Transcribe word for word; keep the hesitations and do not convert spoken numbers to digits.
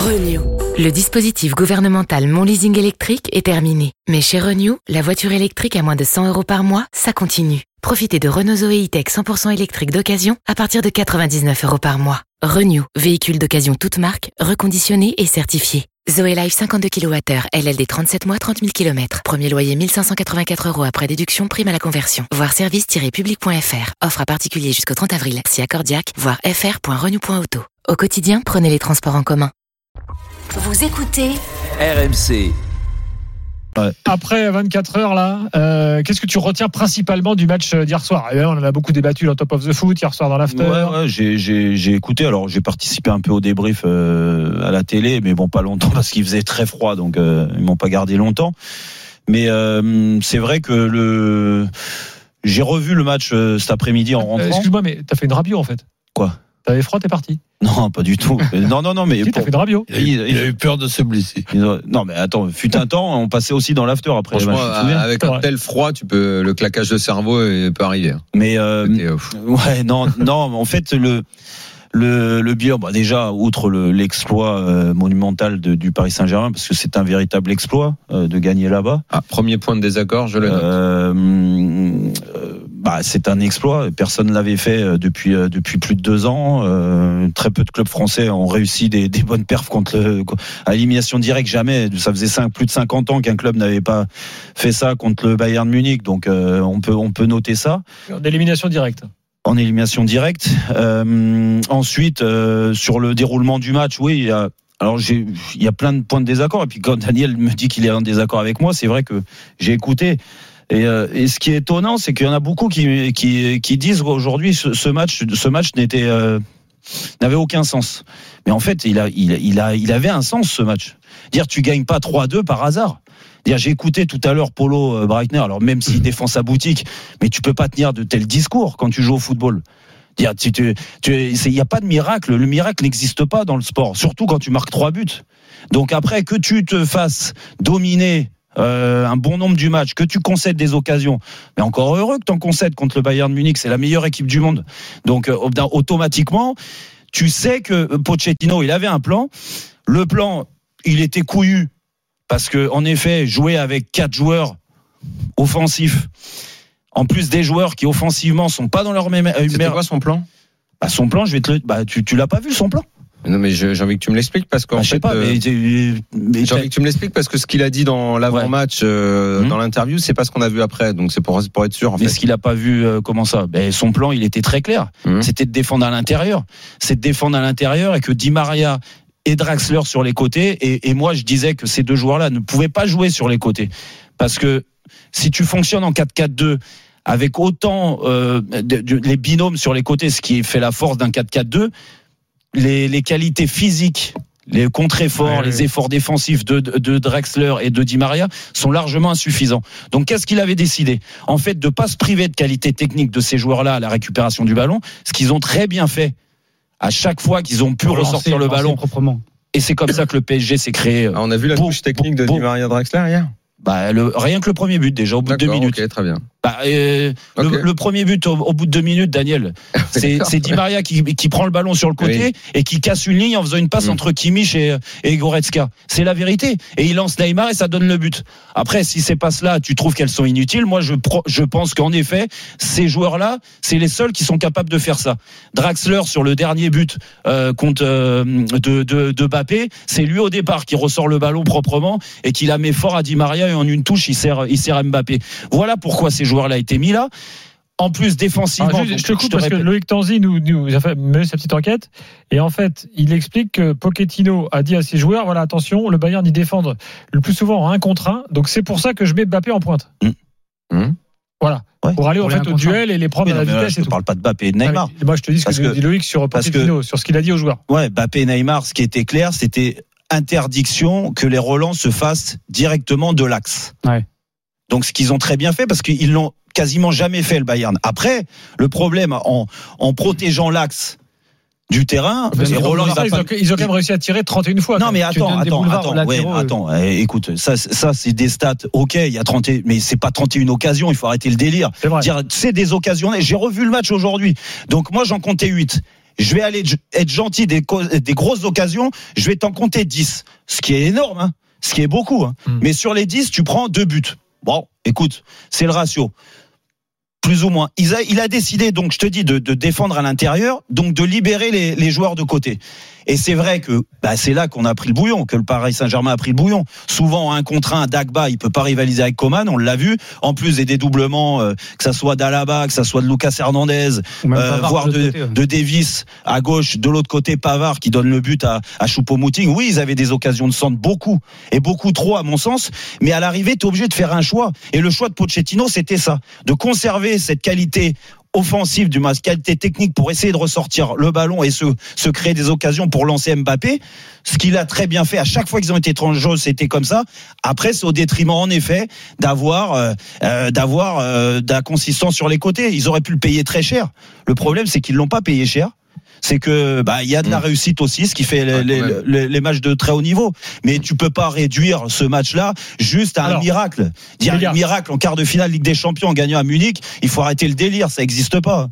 Renew. Le dispositif gouvernemental Mon Leasing électrique est terminé. Mais chez Renew, la voiture électrique à moins de cent euros par mois, ça continue. Profitez de Renault Zoé E-Tech cent pour cent électrique d'occasion à partir de quatre-vingt-dix-neuf euros par mois. Renew, véhicule d'occasion toute marque, reconditionné et certifié. Zoé Life cinquante-deux kilowattheures, L L D trente-sept mois, trente mille kilomètres. Premier loyer mille cinq cent quatre-vingt-quatre euros après déduction, prime à la conversion. Voir service tiret public point f r. Offre à particulier jusqu'au trente avril. Si accordiaque, voir f r point renew point auto. Au quotidien, prenez les transports en commun. Vous écoutez R M C. Ouais. Après vingt-quatre heures là, euh, qu'est-ce que tu retiens principalement du match d'hier soir ? Et là, on en a beaucoup débattu dans Top of the Foot hier soir dans l'after. Ouais, ouais, j'ai, j'ai, j'ai écouté. Alors j'ai participé un peu au débrief euh, à la télé, mais bon, pas longtemps parce qu'il faisait très froid, donc euh, ils m'ont pas gardé longtemps. Mais euh, c'est vrai que le, j'ai revu le match euh, cet après-midi en rentrant. Euh, excuse-moi, mais t'as fait une radio en fait. Quoi ? T'avais froid, t'es parti. Non, pas du tout. Non, non, non, mais. Si, t'as pour... fait une radio. Il a, eu, il a eu peur de se blesser. Non, mais attends, fut un temps, on passait aussi dans l'after après les matchs. Franchement, avec un tel froid, tu peux, le claquage de cerveau peut arriver. Mais, euh, ouais, non, non, en fait, le, le, le bilan, bah déjà, outre le, l'exploit euh, monumental de, du Paris Saint-Germain, parce que c'est un véritable exploit euh, de gagner là-bas. Ah, premier point de désaccord, je le note. Euh, euh, bah, c'est un exploit. Personne ne l'avait fait depuis depuis plus de deux ans. Euh, très peu de clubs français ont réussi des, des bonnes perfs contre le, à élimination directe. Jamais. Ça faisait cinq, plus de cinquante ans qu'un club n'avait pas fait ça contre le Bayern Munich. Donc euh, on peut on peut noter ça. En élimination directe. En élimination directe. Euh, ensuite, euh, sur le déroulement du match, oui, il y a. Alors j'ai, il y a plein de points de désaccord. Et puis quand Daniel me dit qu'il est en désaccord avec moi, c'est vrai que j'ai écouté. Et, euh, et ce qui est étonnant, c'est qu'il y en a beaucoup qui, qui, qui disent aujourd'hui ce, ce match, ce match n'était, euh, n'avait aucun sens. Mais en fait, il a, il, il a, il avait un sens ce match. Dire tu gagnes pas trois deux par hasard. Dire j'ai écouté tout à l'heure Polo Breitner. Alors même s'il défend sa boutique, mais tu peux pas tenir de tels discours quand tu joues au football. Dire tu, tu, tu, il y a pas de miracle. Le miracle n'existe pas dans le sport, surtout quand tu marques trois buts. Donc après que tu te fasses dominer. Euh, un bon nombre du match, que tu concèdes des occasions, mais encore heureux que tu en concèdes contre le Bayern Munich, c'est la meilleure équipe du monde. Donc euh, automatiquement, tu sais que Pochettino, il avait un plan. Le plan, il était couillu parce que en effet, jouer avec quatre joueurs offensifs, en plus des joueurs qui offensivement sont pas dans leur même humeur. C'était quoi son plan ? Bah, son plan, je vais te le, bah tu tu l'as pas vu son plan ? Non mais j'ai envie que tu me l'expliques parce qu'en bah, je sais fait, pas, mais, euh, mais j'ai envie que tu me l'expliques parce que ce qu'il a dit dans l'avant-match, euh, mmh. dans l'interview, c'est pas ce qu'on a vu après, donc c'est pour pour être sûr. En mais fait. ce qu'il a pas vu, euh, comment ça ? Ben son plan, il était très clair. Mmh. C'était de défendre à l'intérieur, c'est de défendre à l'intérieur et que Di Maria et Draxler sur les côtés. Et, et moi, je disais que ces deux joueurs-là ne pouvaient pas jouer sur les côtés parce que si tu fonctionnes en quatre quatre deux. Avec autant euh, de, de, les binômes sur les côtés, ce qui fait la force d'un quatre quatre deux, les, les qualités physiques, les contre-efforts, ouais, les ouais. efforts défensifs de, de, de Draxler et de Di Maria sont largement insuffisants. Donc qu'est-ce qu'il avait décidé ? En fait, de ne pas se priver de qualité technique de ces joueurs-là à la récupération du ballon, ce qu'ils ont très bien fait à chaque fois qu'ils ont pu Pour ressortir lancer, le ballon proprement. Et c'est comme ça que le P S G s'est créé. Ah, on a vu la touche technique de Di Maria Draxler hier ? Bah, le, rien que le premier but déjà au bout D'accord, de deux minutes. Ok, très bien. Bah, euh, okay. le, le premier but au, au bout de deux minutes, Daniel, c'est, c'est Di Maria qui, qui prend le ballon sur le côté oui. et qui casse une ligne en faisant une passe mmh. entre Kimmich et, et Goretzka. C'est la vérité. Et il lance Neymar et ça donne le but. Après, si ces passes-là, tu trouves qu'elles sont inutiles, moi je, pro, je pense qu'en effet, ces joueurs-là, c'est les seuls qui sont capables de faire ça. Draxler sur le dernier but euh, contre euh, de, de, de Mbappé, c'est lui au départ qui ressort le ballon proprement et qui la met fort à Di Maria et en une touche, il sert, il sert Mbappé. Voilà pourquoi ces joueurs-là étaient mis là. En plus, défensivement. Alors, je, je te coupe je te parce répète. que Loïc Tanzi nous, nous a fait mené sa petite enquête. Et en fait, il explique que Pochettino a dit à ses joueurs, voilà, attention, le Bayern y défend le plus souvent en un contre un. Donc c'est pour ça que je mets Mbappé en pointe. Mmh. Mmh. Voilà. Ouais. Pour aller pour en fait au duel et les prendre à la vitesse. Là, je ne parle pas de Mbappé et de Neymar. Ah, moi, je te dis ce que, que dit Loïc sur Pochettino, que, sur ce qu'il a dit aux joueurs. Ouais, Mbappé et Neymar, ce qui était clair, c'était interdiction que les relents se fassent directement de l'axe. Ouais. Donc ce qu'ils ont très bien fait parce qu'ils l'ont quasiment jamais fait le Bayern. Après, le problème en, en protégeant l'axe du terrain, les Roland, ils, ils, ont, ils ont quand même réussi à tirer trente et une fois. Non mais attends, attends, attends, ouais, attends. Euh, écoute, ça, ça c'est des stats. Ok, il y a trente, mais c'est pas trente et une occasions. Il faut arrêter le délire. C'est, Dire, c'est des occasions. J'ai revu le match aujourd'hui. Donc moi j'en comptais huit. je vais aller être gentil des, des grosses occasions, je vais t'en compter dix. Ce qui est énorme, hein, ce qui est beaucoup. Hein. Mmh. Mais sur les dix, tu prends deux buts. Bon, écoute, c'est le ratio. Plus ou moins. Il a, il a décidé, donc, je te dis, de, de défendre à l'intérieur, donc de libérer les, les joueurs de côté. Et c'est vrai que bah, c'est là qu'on a pris le bouillon, que le Paris Saint-Germain a pris le bouillon. Souvent, un contre un, Dagba, il peut pas rivaliser avec Coman, on l'a vu. En plus des dédoublements, euh, que ça soit d'Alaba, que ça soit de Lucas Hernandez, euh, voire de, côté, ouais. de Davis à gauche, de l'autre côté Pavard qui donne le but à, à Choupo-Moting. Oui, ils avaient des occasions de centre, beaucoup, et beaucoup trop à mon sens. Mais à l'arrivée, tu es obligé de faire un choix. Et le choix de Pochettino, c'était ça, de conserver cette qualité offensive du match, qualité technique pour essayer de ressortir le ballon et se, se créer des occasions pour lancer Mbappé, ce qu'il a très bien fait à chaque fois qu'ils ont été étrangers, c'était comme ça. Après, c'est au détriment en effet d'avoir euh, euh, d'avoir euh, de la consistance sur les côtés. Ils auraient pu le payer très cher. Le problème, c'est qu'ils l'ont pas payé cher. C'est que bah il y a de la réussite aussi, ce qui fait les, les, les, les matchs de très haut niveau. Mais tu peux pas réduire ce match-là juste à un Alors, miracle. Dire un miracle en quart de finale Ligue des Champions en gagnant à Munich, il faut arrêter le délire, ça existe pas.